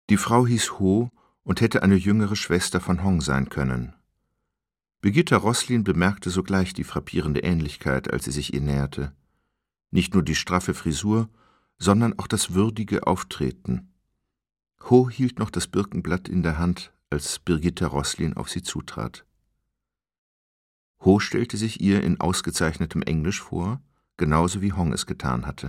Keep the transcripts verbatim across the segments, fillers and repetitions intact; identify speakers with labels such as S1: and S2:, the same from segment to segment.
S1: Die Frau hieß Ho und hätte eine jüngere Schwester von Hong sein können. Birgitta Roslin bemerkte sogleich die frappierende Ähnlichkeit, als sie sich ihr näherte. Nicht nur die straffe Frisur, sondern auch das würdige Auftreten. Ho hielt noch das Birkenblatt in der Hand, als Birgitta Roslin auf sie zutrat. Ho stellte sich ihr in ausgezeichnetem Englisch vor, genauso wie Hong es getan hatte.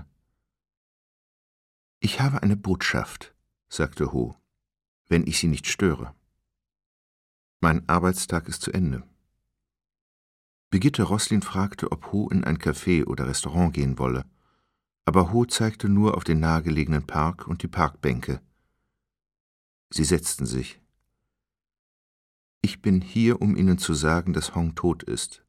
S1: »Ich habe eine Botschaft«, sagte Ho, »wenn ich Sie nicht störe. Mein Arbeitstag ist zu Ende.« Birgitta Roslin fragte, ob Ho in ein Café oder Restaurant gehen wolle, aber Ho zeigte nur auf den nahegelegenen Park und die Parkbänke. Sie setzten sich. »Ich bin hier, um Ihnen zu sagen, dass Hong tot ist.«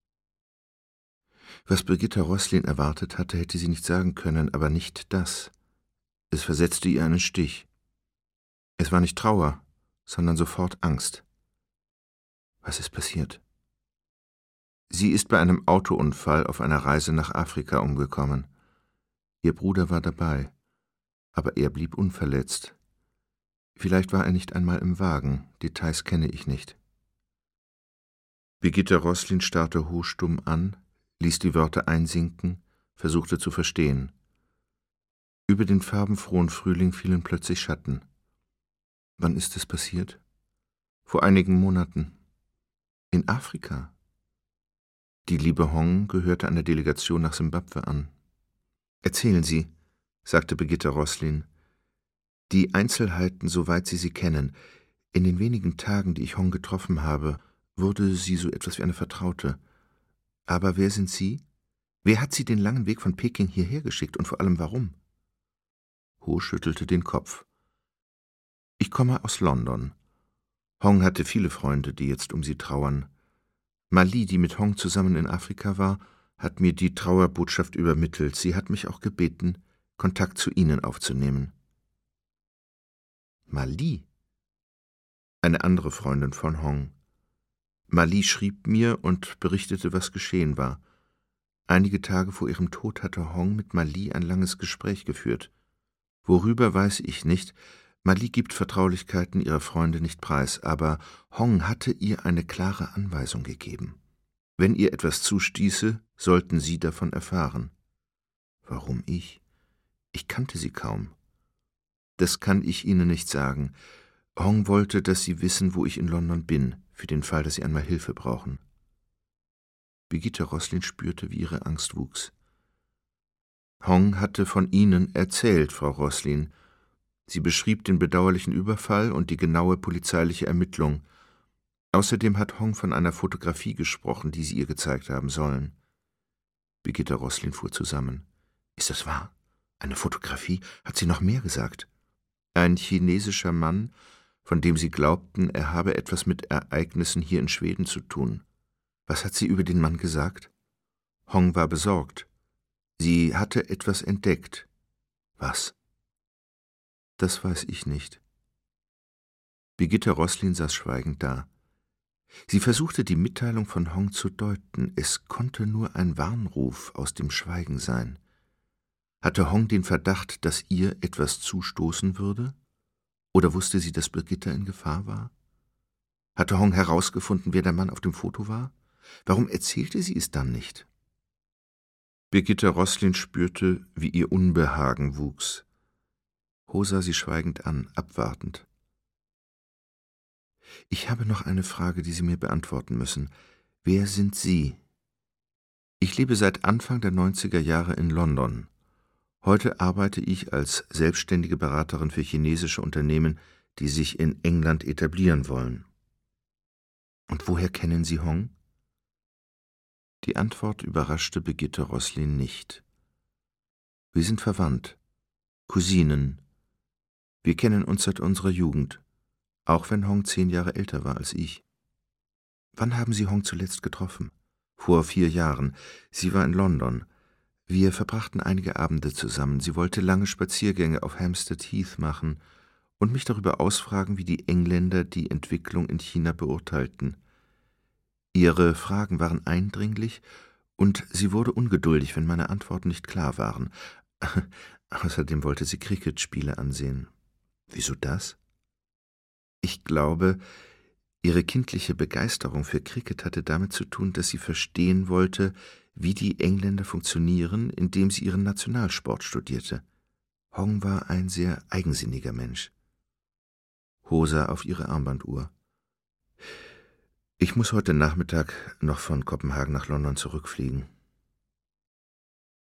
S1: Was Birgitta Roslin erwartet hatte, hätte sie nicht sagen können, aber nicht das. Es versetzte ihr einen Stich. Es war nicht Trauer, sondern sofort Angst. Was ist passiert? Sie ist bei einem Autounfall auf einer Reise nach Afrika umgekommen. Ihr Bruder war dabei, aber er blieb unverletzt. Vielleicht war er nicht einmal im Wagen, Details kenne ich nicht. Birgitta Roslin starrte Ho stumm an, ließ die Wörter einsinken, versuchte zu verstehen. Über den farbenfrohen Frühling fielen plötzlich Schatten. Wann ist es passiert? Vor einigen Monaten. In Afrika. Die liebe Hong gehörte einer Delegation nach Simbabwe an. »Erzählen Sie«, sagte Birgitta Roslin, »die Einzelheiten, soweit Sie sie kennen. In den wenigen Tagen, die ich Hong getroffen habe, wurde sie so etwas wie eine Vertraute. Aber wer sind Sie? Wer hat Sie den langen Weg von Peking hierher geschickt und vor allem warum?« Ho schüttelte den Kopf. »Ich komme aus London. Hong hatte viele Freunde, die jetzt um sie trauern. Mali, die mit Hong zusammen in Afrika war, hat mir die Trauerbotschaft übermittelt. Sie hat mich auch gebeten, Kontakt zu Ihnen aufzunehmen.« »Mali?« »Eine andere Freundin von Hong. Mali schrieb mir und berichtete, was geschehen war. Einige Tage vor ihrem Tod hatte Hong mit Mali ein langes Gespräch geführt. Worüber, weiß ich nicht. Mali gibt Vertraulichkeiten ihrer Freunde nicht preis, aber Hong hatte ihr eine klare Anweisung gegeben. Wenn ihr etwas zustieße, sollten Sie davon erfahren.« »Warum ich? Ich kannte sie kaum.« »Das kann ich Ihnen nicht sagen. Hong wollte, dass Sie wissen, wo ich in London bin, für den Fall, dass Sie einmal Hilfe brauchen.« Birgitta Roslin spürte, wie ihre Angst wuchs. »Hong hatte von Ihnen erzählt, Frau Roslin. Sie beschrieb den bedauerlichen Überfall und die genaue polizeiliche Ermittlung. Außerdem hat Hong von einer Fotografie gesprochen, die Sie ihr gezeigt haben sollen.« Birgitta Roslin fuhr zusammen. »Ist das wahr? Eine Fotografie? Hat sie noch mehr gesagt?« »Ein chinesischer Mann, von dem Sie glaubten, er habe etwas mit Ereignissen hier in Schweden zu tun. Was hat sie über den Mann gesagt?« Hong war besorgt. Sie hatte etwas entdeckt. »Was?« »Das weiß ich nicht.« Birgitta Roslin saß schweigend da. Sie versuchte, die Mitteilung von Hong zu deuten. Es konnte nur ein Warnruf aus dem Schweigen sein. Hatte Hong den Verdacht, dass ihr etwas zustoßen würde? Oder wusste sie, dass Birgitta in Gefahr war? Hatte Hong herausgefunden, wer der Mann auf dem Foto war? Warum erzählte sie es dann nicht? Birgitta Roslin spürte, wie ihr Unbehagen wuchs. Ho sah sie schweigend an, abwartend. »Ich habe noch eine Frage, die Sie mir beantworten müssen. Wer sind Sie?« »Ich lebe seit Anfang der neunziger Jahre in London. Heute arbeite ich als selbstständige Beraterin für chinesische Unternehmen, die sich in England etablieren wollen.« »Und woher kennen Sie Hong?« Die Antwort überraschte Birgitta Roslin nicht. »Wir sind verwandt, Cousinen. Wir kennen uns seit unserer Jugend, auch wenn Hong zehn Jahre älter war als ich.« »Wann haben Sie Hong zuletzt getroffen?« »Vor vier Jahren. Sie war in London. Wir verbrachten einige Abende zusammen. Sie wollte lange Spaziergänge auf Hampstead Heath machen und mich darüber ausfragen, wie die Engländer die Entwicklung in China beurteilten. Ihre Fragen waren eindringlich, und sie wurde ungeduldig, wenn meine Antworten nicht klar waren. Außerdem wollte sie Cricketspiele ansehen.« »Wieso das?« Ich glaube, ihre kindliche Begeisterung für Cricket hatte damit zu tun, dass sie verstehen wollte, wie die Engländer funktionieren, indem sie ihren Nationalsport studierte. Hong war ein sehr eigensinniger Mensch. Ho sah auf ihre Armbanduhr. »Ich muss heute Nachmittag noch von Kopenhagen nach London zurückfliegen.